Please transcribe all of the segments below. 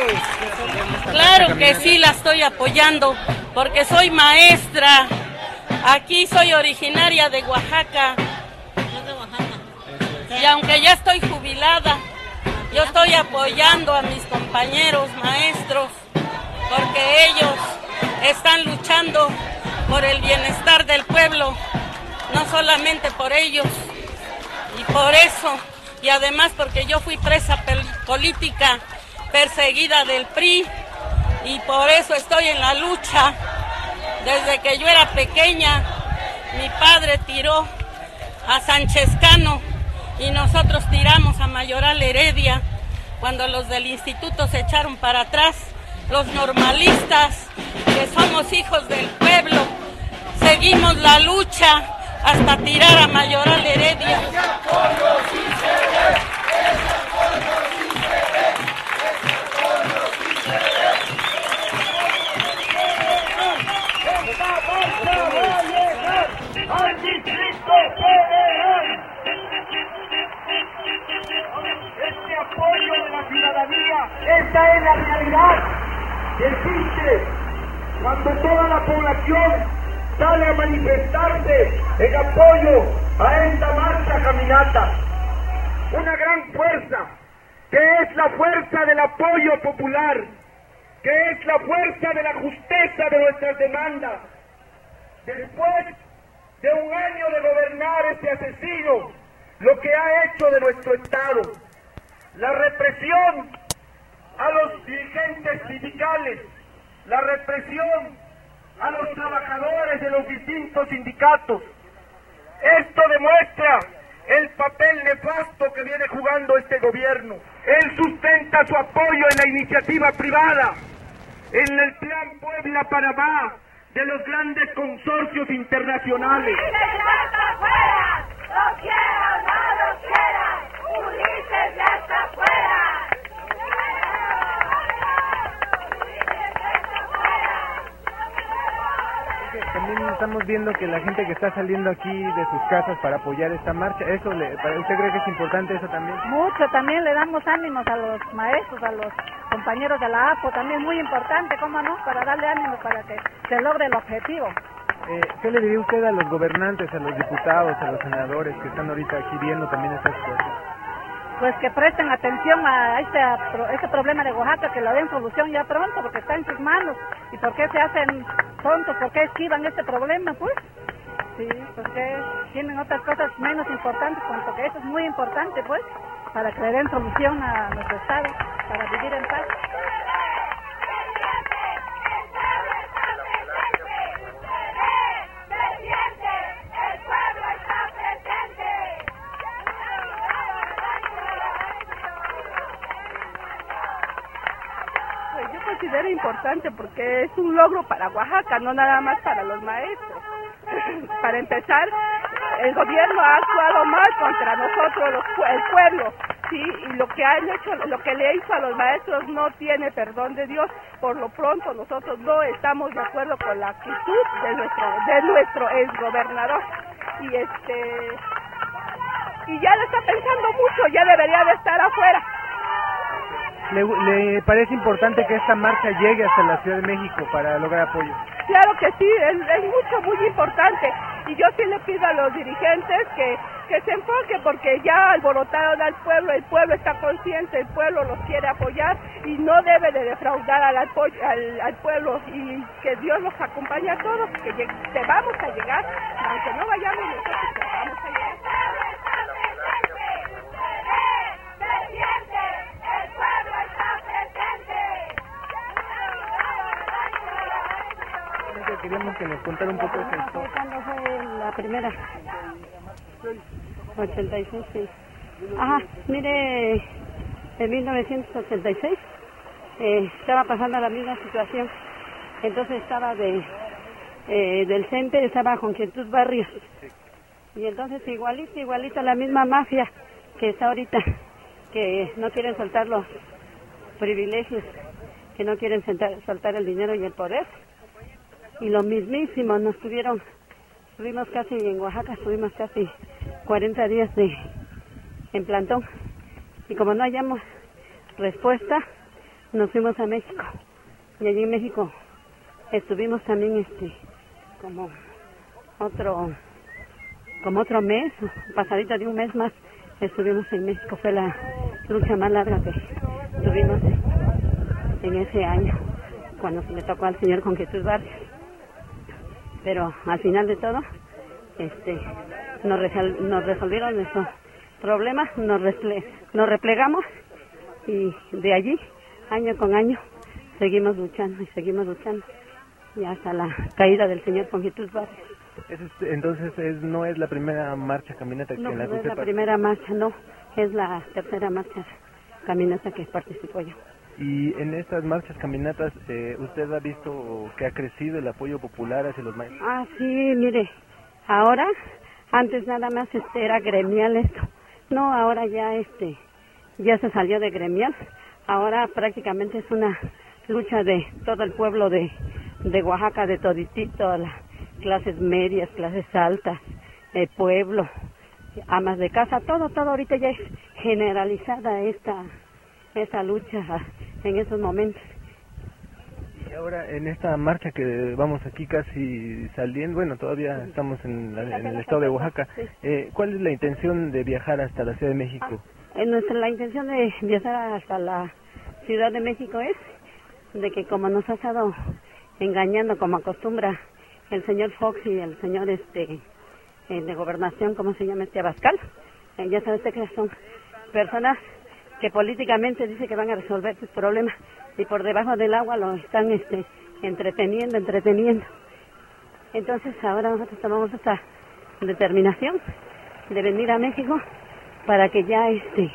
Claro que sí la estoy apoyando, porque soy maestra. Aquí soy originaria de Oaxaca. Y aunque ya estoy jubilada, yo estoy apoyando a mis compañeros maestros, porque ellos están luchando por el bienestar del pueblo, no solamente por ellos. Y por eso, y además porque yo fui presa política, perseguida del PRI, y por eso estoy en la lucha. Desde que yo era pequeña, mi padre tiró a Sánchez Cano y nosotros tiramos a Mayoral Heredia. Cuando los del instituto se echaron para atrás, los normalistas, que somos hijos del pueblo, seguimos la lucha hasta tirar a Mayoral Heredia. ¡Al distrito federal! Este apoyo de la ciudadanía, esta es la realidad que existe cuando toda la población sale a manifestarse en apoyo a esta marcha caminata. Una gran fuerza, que es la fuerza del apoyo popular, que es la fuerza de la justeza de nuestras demandas. Después de un año de gobernar este asesino, lo que ha hecho de nuestro Estado, la represión a los dirigentes sindicales, la represión a los trabajadores de los distintos sindicatos. Esto demuestra el papel nefasto que viene jugando este gobierno. Él sustenta su apoyo en la iniciativa privada, en el Plan Puebla-Panamá, de los grandes consorcios internacionales. ¡Ulises ya está afuera! ¡Lo quiera o no lo quiera! ¡Ulises ya está afuera! También estamos viendo que la gente que está saliendo aquí de sus casas para apoyar esta marcha, ¿usted cree que es importante eso también? Mucho, también le damos ánimos a los maestros, a los compañeros de la APO, también muy importante, ¿cómo no?, para darle ánimos para que se logre el objetivo. ¿Qué le diría usted a los gobernantes, a los diputados, a los senadores que están ahorita aquí viendo también esta situación? Pues que presten atención a este problema de Oaxaca, que le den solución ya pronto, porque está en sus manos. ¿Y por qué se hacen tontos? ¿Por qué esquivan este problema, pues? Sí, porque tienen otras cosas menos importantes, cuanto que eso es muy importante, pues, para que le den solución a nuestro Estado, para vivir en paz. Considero importante porque es un logro para Oaxaca, no nada más para los maestros. Para empezar, el gobierno ha actuado mal contra nosotros, el pueblo, sí, y lo que han hecho, lo que le hizo a los maestros no tiene perdón de Dios. Por lo pronto nosotros no estamos de acuerdo con la actitud de nuestro exgobernador y ya le está pensando mucho, ya debería de estar afuera. ¿Le parece importante que esta marcha llegue hasta la Ciudad de México para lograr apoyo? Claro que sí, es muy importante. Y yo sí le pido a los dirigentes que se enfoquen, porque ya alborotaron al pueblo, el pueblo está consciente, el pueblo los quiere apoyar y no debe de defraudar al pueblo, y que Dios los acompañe a todos, que vamos a llegar, aunque no vayamos nosotros, vamos a llegar. Queríamos que nos contara un poco de esto. ¿Cuándo fue la primera? 86, sí. Ajá, mire, en 1986 estaba pasando la misma situación. Entonces estaba del CENTE, estaba con Jesús Barrios. Y entonces igualito la misma mafia que está ahorita, que no quieren soltar los privilegios, que no quieren soltar el dinero y el poder. Y lo mismísimo, estuvimos casi en Oaxaca, estuvimos casi 40 días en plantón. Y como no hallamos respuesta, nos fuimos a México. Y allí en México estuvimos también como otro mes, pasadita de un mes más, estuvimos en México. Fue la lucha más larga que tuvimos en ese año, cuando se le tocó al señor con Jesús Vargas. Pero al final de todo, nos resolvieron nuestros problemas, nos replegamos, y de allí, año con año, seguimos luchando, y hasta la caída del señor con Jesús Vargas. Entonces no es la primera marcha caminata No, en la que no es usted la participa. primera marcha, no, es la tercera marcha caminata que participo yo. Y en estas marchas caminatas, ¿usted ha visto que ha crecido el apoyo popular hacia los maestros? Ah, sí, mire, ahora, antes nada más era gremial esto. No, ahora ya se salió de gremial. Ahora prácticamente es una lucha de todo el pueblo de Oaxaca, de toditito, las clases medias, clases altas, pueblo, amas de casa, todo ahorita ya es generalizada esta lucha en esos momentos. Y ahora en esta marcha que vamos aquí casi saliendo, bueno, todavía estamos en el estado de Oaxaca, ¿cuál es la intención de viajar hasta la Ciudad de México? La intención de viajar hasta la Ciudad de México es de que, como nos ha estado engañando, como acostumbra el señor Fox y el señor de Gobernación, ¿cómo se llama? Abascal, ya sabe usted que son personas que políticamente dice que van a resolver sus problemas, y por debajo del agua lo están entreteniendo. Entonces ahora nosotros tomamos esta determinación de venir a México para que ya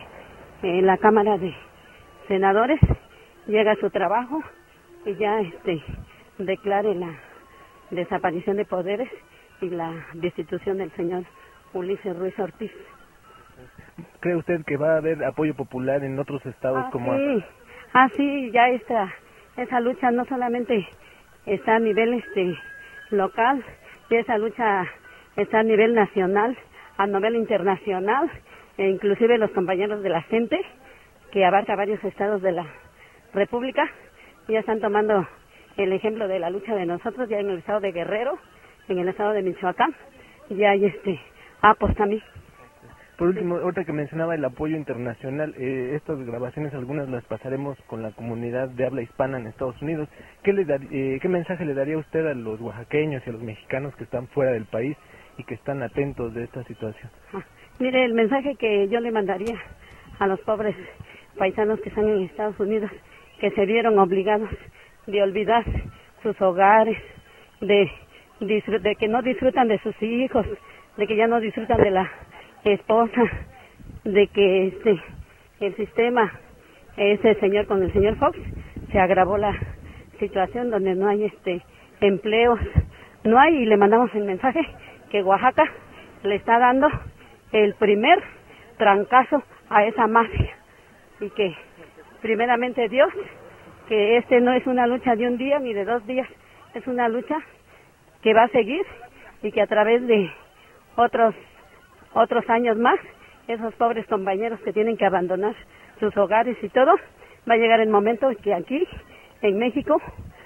la Cámara de Senadores llegue a su trabajo y ya declare la desaparición de poderes y la destitución del señor Ulises Ruiz Ortiz. ¿Cree usted que va a haber apoyo popular en otros estados como sí. Sí, ya esa lucha no solamente está a nivel local, ya esa lucha está a nivel nacional, a nivel internacional, e inclusive los compañeros de la gente, que abarca varios estados de la República, ya están tomando el ejemplo de la lucha de nosotros, ya en el estado de Guerrero, en el estado de Michoacán, ya hay pues también. Por último, ahorita que mencionaba el apoyo internacional, estas grabaciones algunas las pasaremos con la comunidad de habla hispana en Estados Unidos. ¿Qué mensaje le daría usted a los oaxaqueños y a los mexicanos que están fuera del país y que están atentos de esta situación? Mire, el mensaje que yo le mandaría a los pobres paisanos que están en Estados Unidos, que se vieron obligados de olvidar sus hogares, de que no disfrutan de sus hijos, de que ya no disfrutan de la esposa, de que el sistema, ese señor con el señor Fox, se agravó la situación donde no hay empleos, no hay, y le mandamos el mensaje que Oaxaca le está dando el primer trancazo a esa mafia, y que primeramente Dios, que no es una lucha de un día ni de 2 días, es una lucha que va a seguir, y que a través de otros años más, esos pobres compañeros que tienen que abandonar sus hogares y todo, va a llegar el momento que aquí en México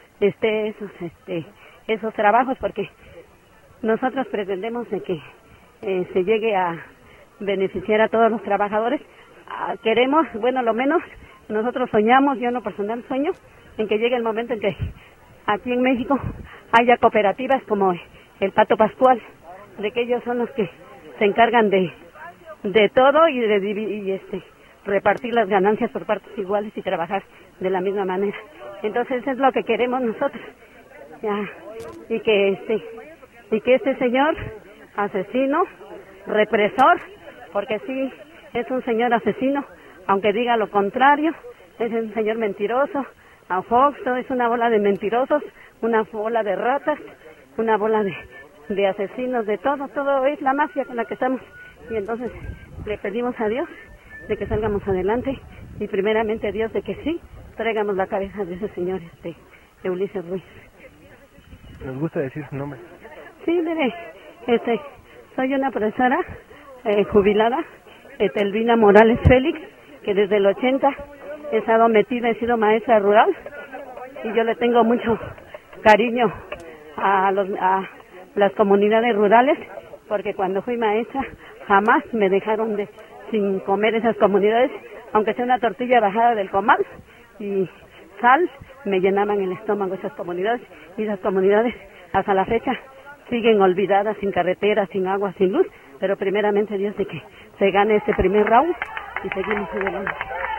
esos trabajos, porque nosotros pretendemos de que se llegue a beneficiar a todos los trabajadores. Queremos, bueno, lo menos nosotros soñamos, yo en lo personal sueño en que llegue el momento en que aquí en México haya cooperativas como el Pato Pascual, de que ellos son los que se encargan de todo y repartir las ganancias por partes iguales y trabajar de la misma manera. Entonces es lo que queremos nosotros, ya, y que este señor asesino, represor, porque sí es un señor asesino, aunque diga lo contrario, es un señor mentiroso, a Fox, es una bola de mentirosos, una bola de ratas, una bola de asesinos, de todo es la mafia con la que estamos. Y entonces le pedimos a Dios de que salgamos adelante, y primeramente Dios de que sí traigamos la cabeza de ese señor de Ulises Ruiz. ¿Nos gusta decir su nombre? Sí, mire, soy una profesora jubilada, Elvina Morales Félix, que desde el 80 he estado metida, he sido maestra rural y yo le tengo mucho cariño a las comunidades rurales, porque cuando fui maestra jamás me dejaron sin comer esas comunidades, aunque sea una tortilla bajada del comal y sal, me llenaban el estómago esas comunidades, y esas comunidades hasta la fecha siguen olvidadas, sin carretera, sin agua, sin luz, pero primeramente Dios de que se gane este primer round y seguimos adelante.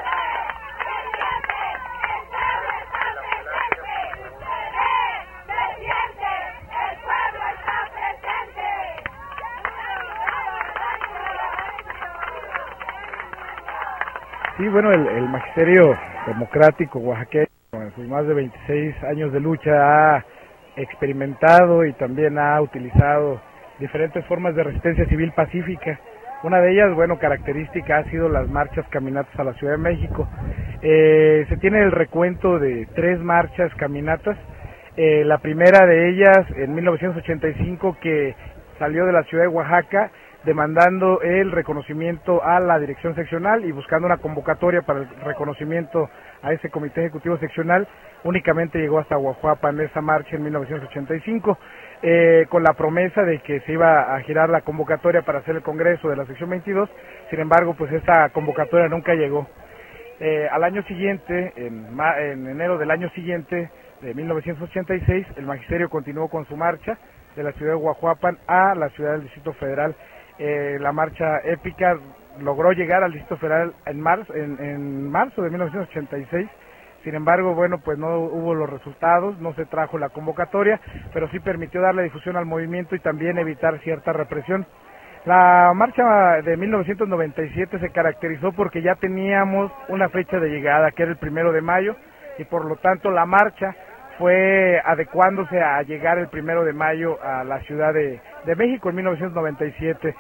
Sí, bueno, el magisterio democrático oaxaqueño, en sus más de 26 años de lucha, ha experimentado y también ha utilizado diferentes formas de resistencia civil pacífica. Una de ellas, bueno, característica ha sido las marchas caminatas a la Ciudad de México. Se tiene el recuento de 3 marchas caminatas. La primera de ellas en 1985, que salió de la ciudad de Oaxaca demandando el reconocimiento a la dirección seccional y buscando una convocatoria para el reconocimiento a ese comité ejecutivo seccional. Únicamente llegó hasta Huajuapan esa marcha en 1985, con la promesa de que se iba a girar la convocatoria para hacer el congreso de la sección 22. Sin embargo, pues esa convocatoria nunca llegó. Al año siguiente, en enero del año siguiente, de 1986, el magisterio continuó con su marcha de la ciudad de Huajuapan a la ciudad del Distrito Federal. La marcha épica logró llegar al Distrito Federal en marzo de 1986. Sin embargo, bueno, pues no hubo los resultados, no se trajo la convocatoria, pero sí permitió darle difusión al movimiento y también evitar cierta represión. La marcha de 1997 se caracterizó porque ya teníamos una fecha de llegada, que era el 1 de mayo, y por lo tanto la marcha fue adecuándose a llegar el 1 de mayo a la Ciudad de México en 1997.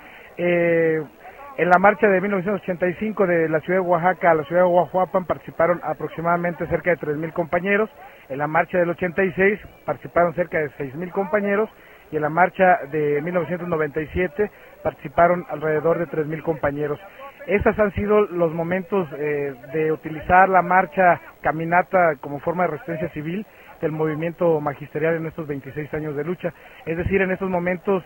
En la marcha de 1985 de la ciudad de Oaxaca a la ciudad de Huajuapan participaron aproximadamente cerca de 3,000 compañeros. En la marcha del 86 participaron cerca de 6,000 compañeros, y en la marcha de 1997 participaron alrededor de 3,000 compañeros. Estos han sido los momentos de utilizar la marcha caminata como forma de resistencia civil del movimiento magisterial en estos 26 años de lucha. Es decir, en estos momentos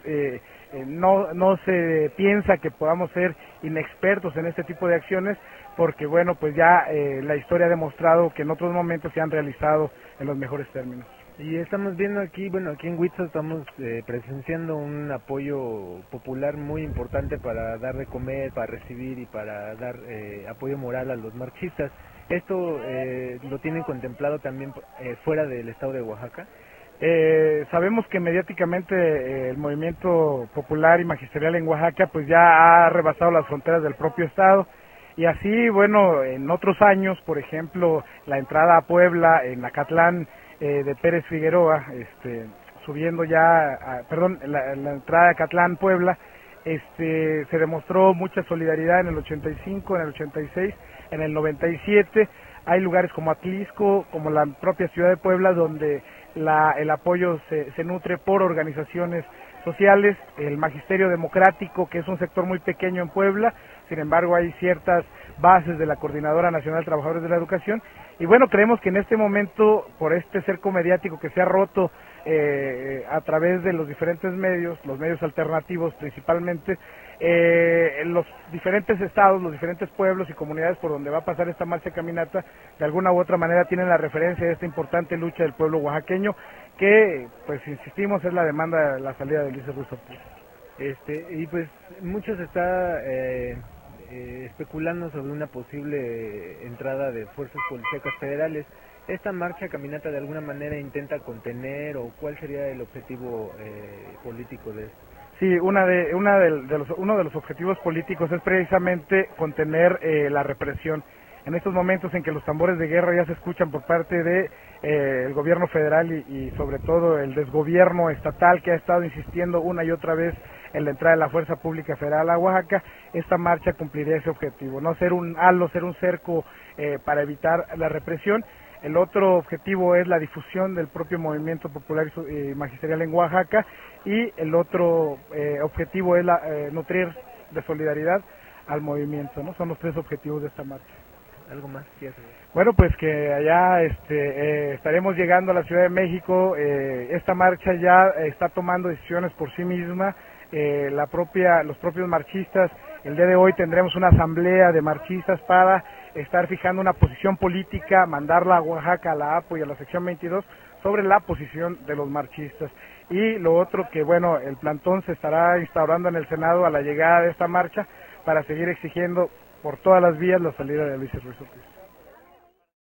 no se piensa que podamos ser inexpertos en este tipo de acciones, porque bueno, pues ya la historia ha demostrado que en otros momentos se han realizado en los mejores términos. Y estamos viendo aquí, bueno, aquí en Huitzil estamos presenciando un apoyo popular muy importante para dar de comer, para recibir y para dar apoyo moral a los marchistas. ¿Esto lo tienen contemplado también fuera del estado de Oaxaca? Sabemos que mediáticamente el movimiento popular y magisterial en Oaxaca pues ya ha rebasado las fronteras del propio estado, y así, bueno, en otros años, por ejemplo, la entrada a Puebla, en Acatlán de Pérez Figueroa, subiendo ya, la entrada a Acatlán, Puebla, se demostró mucha solidaridad en el 85, en el 86, en el 97. Hay lugares como Atlisco, como la propia ciudad de Puebla, donde el apoyo se nutre por organizaciones sociales, el magisterio democrático, que es un sector muy pequeño en Puebla. Sin embargo, hay ciertas bases de la Coordinadora Nacional de Trabajadores de la Educación, y bueno, creemos que en este momento, por este cerco mediático que se ha roto a través de los diferentes medios, los medios alternativos principalmente, los diferentes estados, los diferentes pueblos y comunidades por donde va a pasar esta marcha caminata, de alguna u otra manera tienen la referencia de esta importante lucha del pueblo oaxaqueño, que, pues insistimos, es la demanda de la salida de Ulises Ruiz Ortiz. Y pues mucho se está especulando sobre una posible entrada de fuerzas policíacas federales. ¿Esta marcha caminata de alguna manera intenta contener, o cuál sería el objetivo político de esto? Sí, uno de los objetivos políticos es precisamente contener la represión. En estos momentos en que los tambores de guerra ya se escuchan por parte de el gobierno federal y sobre todo el desgobierno estatal, que ha estado insistiendo una y otra vez en la entrada de la Fuerza Pública Federal a Oaxaca, esta marcha cumpliría ese objetivo, no ser un halo, ser un cerco para evitar la represión. El otro objetivo es la difusión del propio movimiento popular y magisterial en Oaxaca, y el otro objetivo es nutrir de solidaridad al movimiento, ¿no? Son los 3 objetivos de esta marcha. ¿Algo más que hacer? Bueno, pues que allá estaremos llegando a la Ciudad de México. Esta marcha ya está tomando decisiones por sí misma. Los propios marchistas, el día de hoy tendremos una asamblea de marchistas para estar fijando una posición política, mandarla a Oaxaca, a la APO y a la sección 22 sobre la posición de los marchistas. Y lo otro que, bueno, el plantón se estará instaurando en el Senado a la llegada de esta marcha para seguir exigiendo por todas las vías la salida de Luis Ruiz Ortiz.